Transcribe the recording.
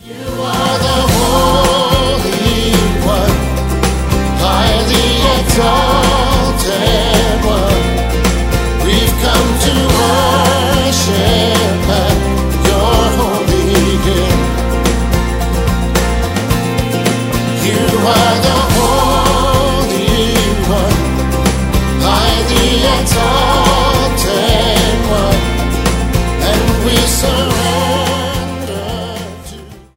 You are the Holy One, highly exalted One. We've come to worship at your holy hill. You are the Holy One, highly exalted.